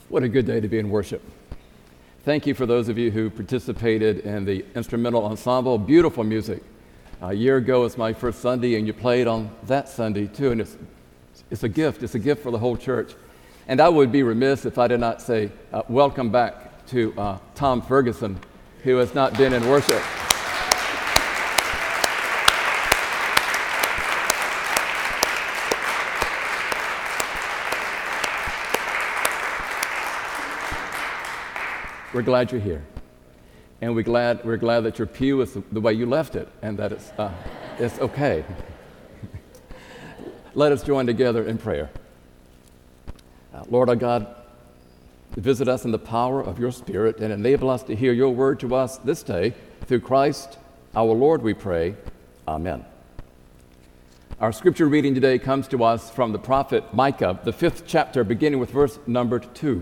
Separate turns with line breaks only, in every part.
What a good day to be in worship. Thank you for those of you who participated in the instrumental ensemble. Beautiful music. A year ago was my first Sunday, and you played on that Sunday too, and it's a gift. It's a gift for the whole church. And I would be remiss if I did not say welcome back to Tom Ferguson, who has not been in worship. We're glad you're here, and we're glad that your pew is the way you left it, and that it's okay. Let us join together in prayer. Lord our God, visit us in the power of your Spirit and enable us to hear your word to us this day. Through Christ our Lord we pray. Amen. Our scripture reading today comes to us from the prophet Micah, the 5th chapter, beginning with verse number 2.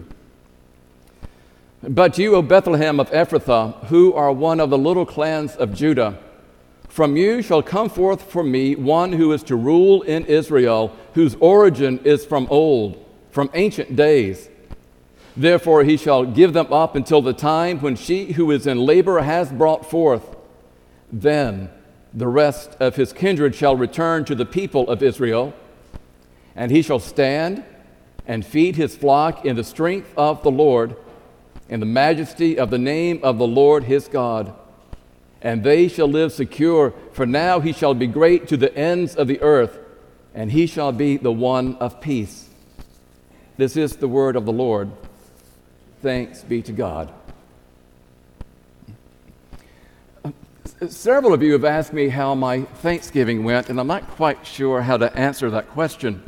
But you, O Bethlehem of Ephrathah, who are one of the little clans of Judah, from you shall come forth for me one who is to rule in Israel, whose origin is from old, from ancient days. Therefore he shall give them up until the time when she who is in labor has brought forth. Then the rest of his kindred shall return to the people of Israel, and he shall stand and feed his flock in the strength of the Lord, in the majesty of the name of the Lord his God. And they shall live secure, for now he shall be great to the ends of the earth, and he shall be the one of peace. This is the word of the Lord. Thanks be to God. Several of you have asked me how my Thanksgiving went, and I'm not quite sure how to answer that question.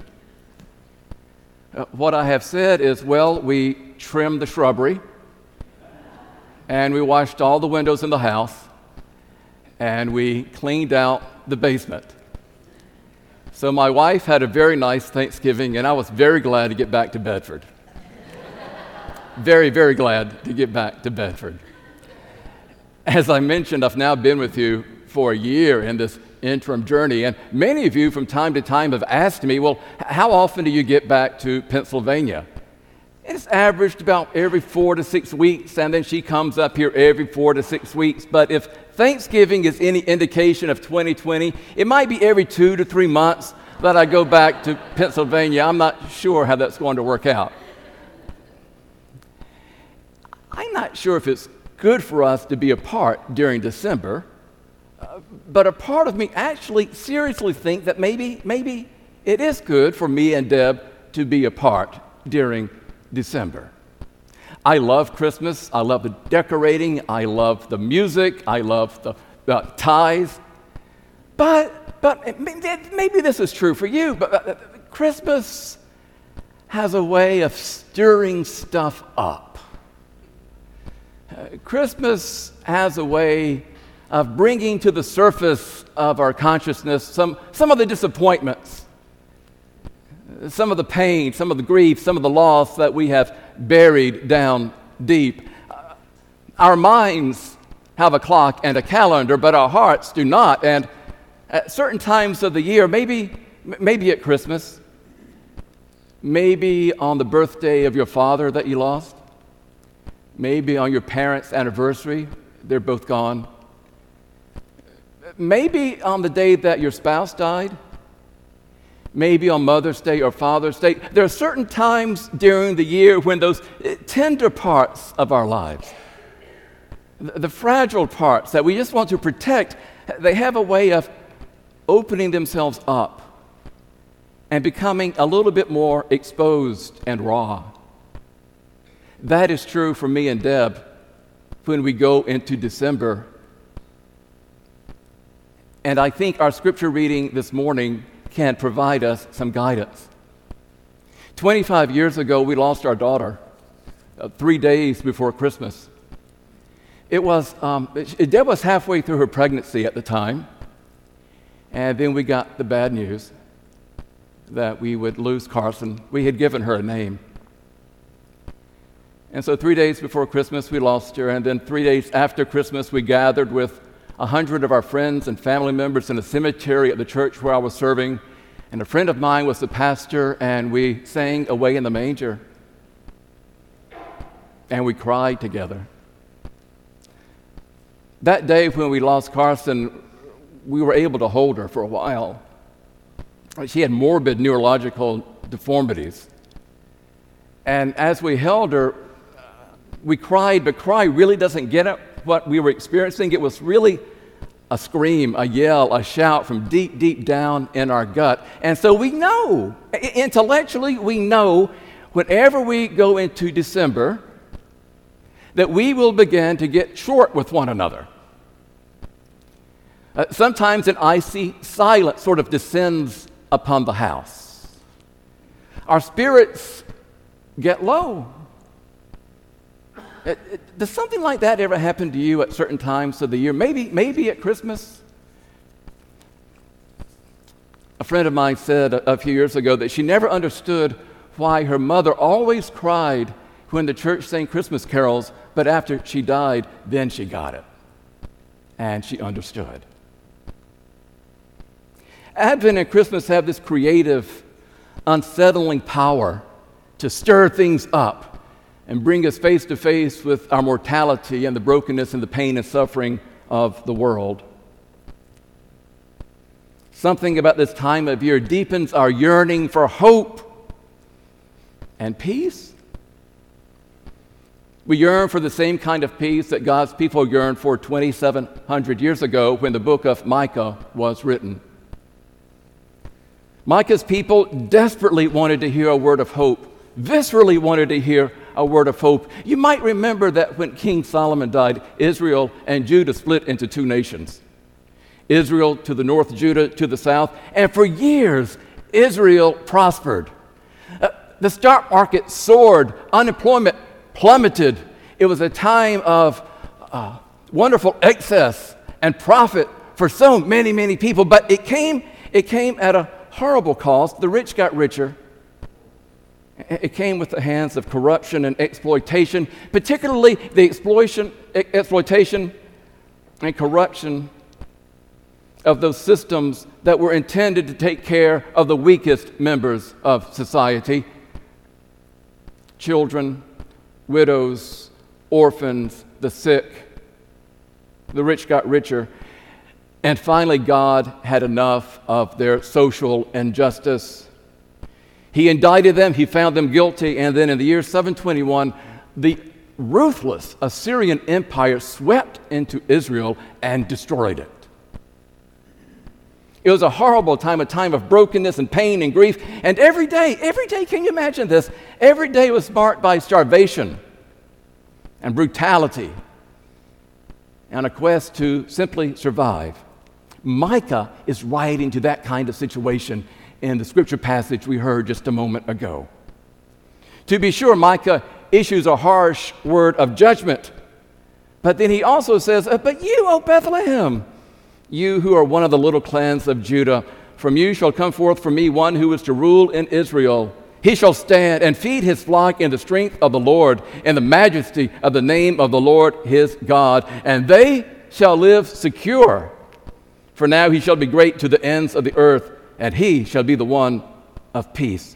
What I have said is, well, we trimmed the shrubbery, and we washed all the windows in the house, and we cleaned out the basement. So my wife had a very nice Thanksgiving, and I was very glad to get back to Bedford. Very, very glad to get back to Bedford. As I mentioned, I've now been with you for a year in this interim journey, and many of you from time to time have asked me, well, how often do you get back to Pennsylvania? It's averaged about every 4 to 6 weeks, and then she comes up here every 4 to 6 weeks. But if Thanksgiving is any indication of 2020, it might be every 2 to 3 months that I go back to Pennsylvania. I'm not sure how that's going to work out. I'm not sure if it's good for us to be apart during December, but a part of me actually seriously think that maybe it is good for me and Deb to be apart during December. I love Christmas. I love the decorating. I love the music. I love the ties. But maybe this is true for you, but Christmas has a way of stirring stuff up. Christmas has a way of bringing to the surface of our consciousness some of the disappointments, some of the pain, some of the grief, some of the loss that we have buried down deep. Our minds have a clock and a calendar, but our hearts do not. And at certain times of the year, maybe at Christmas, maybe on the birthday of your father that you lost, maybe on your parents' anniversary, they're both gone, maybe on the day that your spouse died, maybe on Mother's Day or Father's Day. There are certain times during the year when those tender parts of our lives, the fragile parts that we just want to protect, they have a way of opening themselves up and becoming a little bit more exposed and raw. That is true for me and Deb when we go into December. And I think our scripture reading this morning can provide us some guidance. 25 years ago, we lost our daughter 3 days before Christmas. Deb was halfway through her pregnancy at the time, and then we got the bad news that we would lose Carson. We had given her a name. And so 3 days before Christmas, we lost her, and then 3 days after Christmas, we gathered with 100 of our friends and family members in a cemetery at the church where I was serving, and a friend of mine was the pastor, and we sang Away in the Manger. and we cried together. That day when we lost Carson, we were able to hold her for a while. She had morbid neurological deformities. And as we held her, we cried, but cry really doesn't get at what we were experiencing. It was really a scream, a yell, a shout from deep, deep down in our gut. And so we know, intellectually we know, whenever we go into December, that we will begin to get short with one another. Sometimes an icy silence sort of descends upon the house. Our spirits get low. Does something like that ever happen to you at certain times of the year? Maybe at Christmas? A friend of mine said a few years ago that she never understood why her mother always cried when the church sang Christmas carols, but after she died, then she got it. And she understood. Advent and Christmas have this creative, unsettling power to stir things up and bring us face to face with our mortality and the brokenness and the pain and suffering of the world. Something about this time of year deepens our yearning for hope and peace. We yearn for the same kind of peace that God's people yearned for 2,700 years ago when the book of Micah was written. Micah's people desperately wanted to hear a word of hope, viscerally wanted to hear a word of hope. You might remember that when King Solomon died, Israel and Judah split into two nations. Israel to the north, Judah to the south, and for years, Israel prospered. The stock market soared, unemployment plummeted. It was a time of wonderful excess and profit for so many, many people, but it came at a horrible cost. The rich got richer. It came with the hands of corruption and exploitation, particularly the exploitation and corruption of those systems that were intended to take care of the weakest members of society: children, widows, orphans, the sick. The rich got richer. And finally, God had enough of their social injustice. He indicted them, he found them guilty, and then in the year 721, the ruthless Assyrian Empire swept into Israel and destroyed it. It was a horrible time, a time of brokenness and pain and grief. And every day, can you imagine this? Every day was marked by starvation and brutality and a quest to simply survive. Micah is writing to that kind of situation in the scripture passage we heard just a moment ago. To be sure, Micah issues a harsh word of judgment, but then he also says, but you, O Bethlehem, you who are one of the little clans of Judah, from you shall come forth for me one who is to rule in Israel. He shall stand and feed his flock in the strength of the Lord, in the majesty of the name of the Lord his God, and they shall live secure. For now he shall be great to the ends of the earth, and he shall be the one of peace.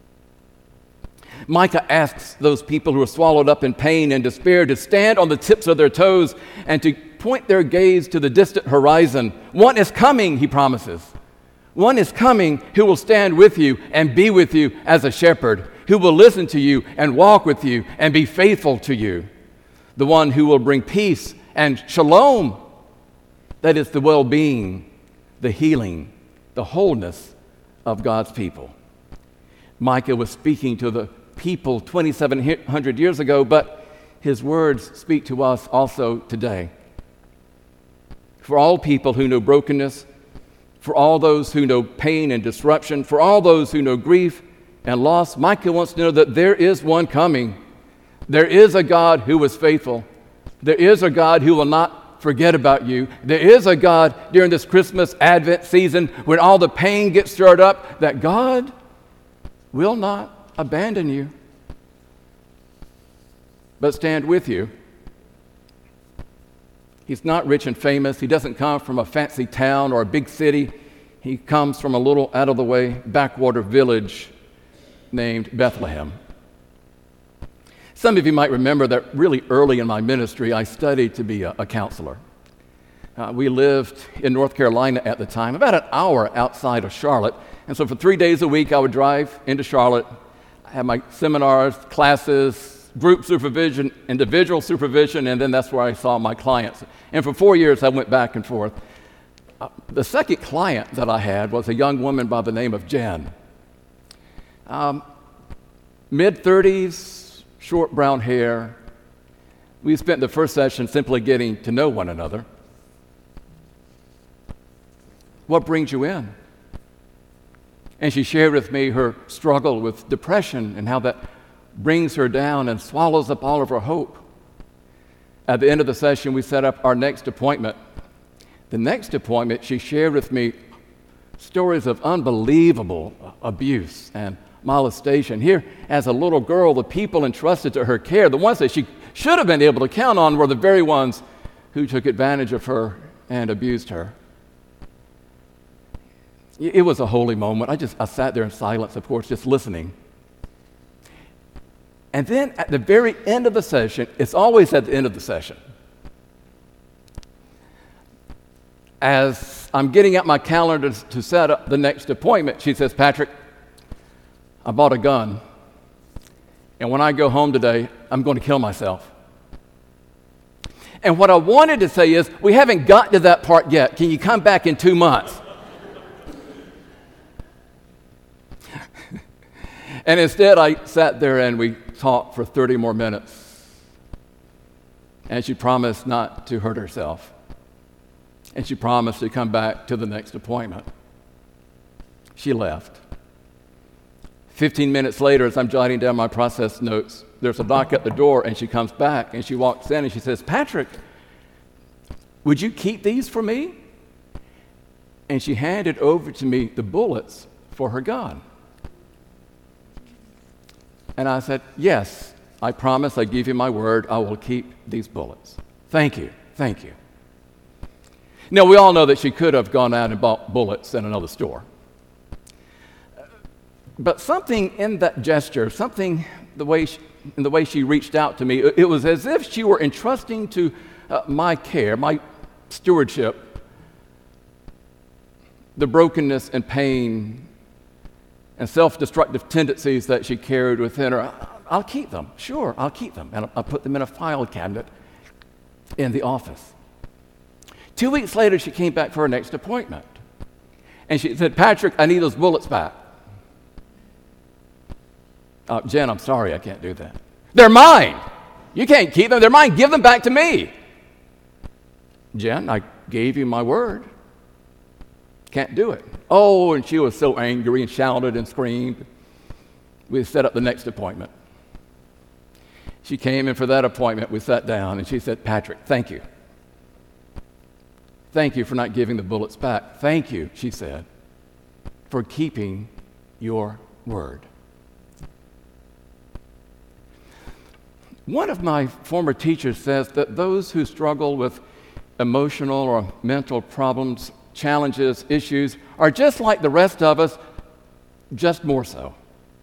Micah asks those people who are swallowed up in pain and despair to stand on the tips of their toes and to point their gaze to the distant horizon. One is coming, he promises. One is coming who will stand with you and be with you as a shepherd, who will listen to you and walk with you and be faithful to you. The one who will bring peace and shalom, that is the well-being, the healing, the wholeness of God's people. Micah was speaking to the people 2,700 years ago, but his words speak to us also today. For all people who know brokenness, for all those who know pain and disruption, for all those who know grief and loss, Micah wants to know that there is one coming. There is a God who is faithful. There is a God who will not forget about you. There is a God during this Christmas Advent season when all the pain gets stirred up, that God will not abandon you, but stand with you. He's not rich and famous. He doesn't come from a fancy town or a big city. He comes from a little out-of-the-way backwater village named Bethlehem. Some of you might remember that really early in my ministry, I studied to be a counselor. We lived in North Carolina at the time, about an hour outside of Charlotte. And so for 3 days a week, I would drive into Charlotte, have my seminars, classes, group supervision, individual supervision, and then that's where I saw my clients. And for 4 years, I went back and forth. The second client that I had was a young woman by the name of Jen. Mid-30s, short brown hair. We spent the first session simply getting to know one another. What brings you in? And she shared with me her struggle with depression and how that brings her down and swallows up all of her hope. At the end of the session, we set up our next appointment. The next appointment, she shared with me stories of unbelievable abuse and molestation. Here, as a little girl, the people entrusted to her care, the ones that she should have been able to count on, were the very ones who took advantage of her and abused her. It was a holy moment. I sat there in silence, of course, just listening. And then at the very end of the session, it's always at the end of the session, as I'm getting out my calendar to set up the next appointment, she says, "Patrick, I bought a gun, and when I go home today, I'm going to kill myself." And what I wanted to say is, we haven't gotten to that part yet. Can you come back in 2 months? And instead, I sat there and we talked for 30 more minutes. And she promised not to hurt herself. And she promised to come back to the next appointment. She left. 15 minutes later, as I'm jotting down my process notes, there's a knock at the door, and she comes back, and she walks in, and she says, "Patrick, would you keep these for me?" And she handed over to me the bullets for her gun. And I said, "Yes, I promise, I give you my word, I will keep these bullets. Thank you, thank you." Now, we all know that she could have gone out and bought bullets in another store. But something in that gesture, something in the way she reached out to me, it was as if she were entrusting to my care, my stewardship, the brokenness and pain and self-destructive tendencies that she carried within her. "I'll keep them. Sure, I'll keep them." And I'll put them in a file cabinet in the office. 2 weeks later, she came back for her next appointment. And she said, "Patrick, I need those bullets back." "Jen, I'm sorry, I can't do that." "They're mine. You can't keep them. They're mine. Give them back to me." "Jen, I gave you my word. Can't do it." Oh, and she was so angry and shouted and screamed. We set up the next appointment. She came in for that appointment. We sat down, and she said, "Patrick, thank you. Thank you for not giving the bullets back. Thank you," she said, "for keeping your word." One of my former teachers says that those who struggle with emotional or mental problems, challenges, issues, are just like the rest of us, just more so.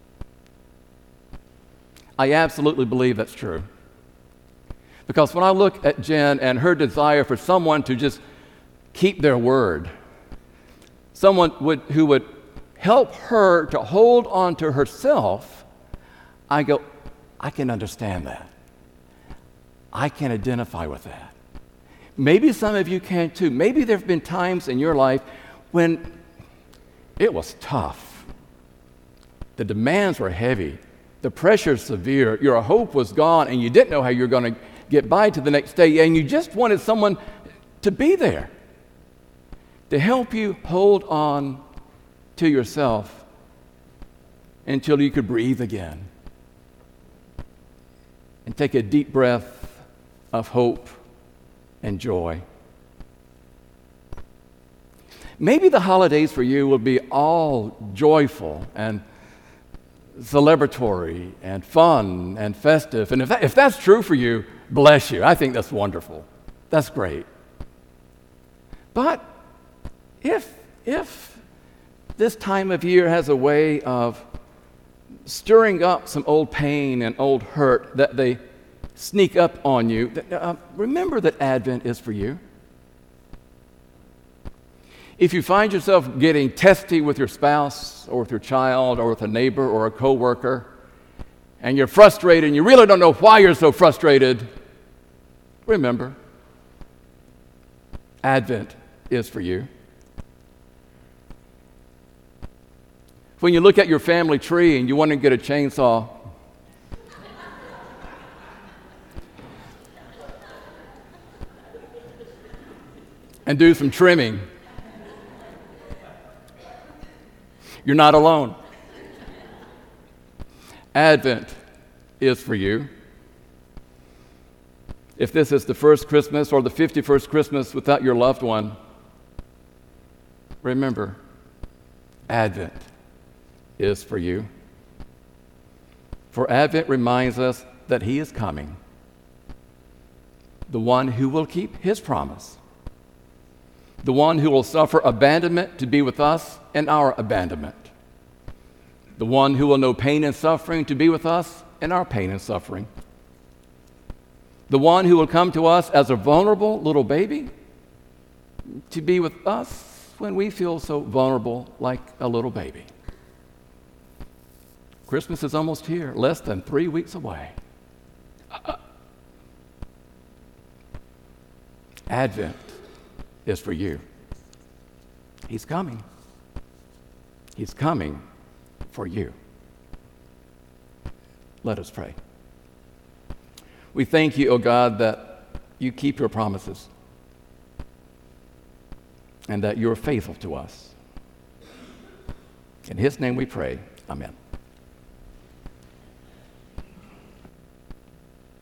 I absolutely believe that's true. Because when I look at Jen and her desire for someone to just keep their word, someone who would help her to hold on to herself, I go, I can understand that. I can identify with that. Maybe some of you can too. Maybe there have been times in your life when it was tough. The demands were heavy. The pressure severe. Your hope was gone, and you didn't know how you were going to get by to the next day, and you just wanted someone to be there to help you hold on to yourself until you could breathe again and take a deep breath of hope and joy. Maybe the holidays for you will be all joyful and celebratory and fun and festive. And if that's true for you, bless you. I think that's wonderful. That's great. But if this time of year has a way of stirring up some old pain and old hurt that they sneak up on you, remember that Advent is for you. If you find yourself getting testy with your spouse or with your child or with a neighbor or a coworker, and you're frustrated and you really don't know why you're so frustrated, remember, Advent is for you. When you look at your family tree and you want to get a chainsaw, and do some trimming, you're not alone. Advent is for you. If this is the first Christmas or the 51st Christmas without your loved one, remember, Advent is for you. For Advent reminds us that He is coming, the one who will keep His promise, the one who will suffer abandonment to be with us in our abandonment, the one who will know pain and suffering to be with us in our pain and suffering, the one who will come to us as a vulnerable little baby to be with us when we feel so vulnerable like a little baby. Christmas is almost here, less than 3 weeks away. Advent is for you. He's coming. He's coming for you. Let us pray. We thank you, O God, that you keep your promises and that you're faithful to us. In His name we pray. Amen.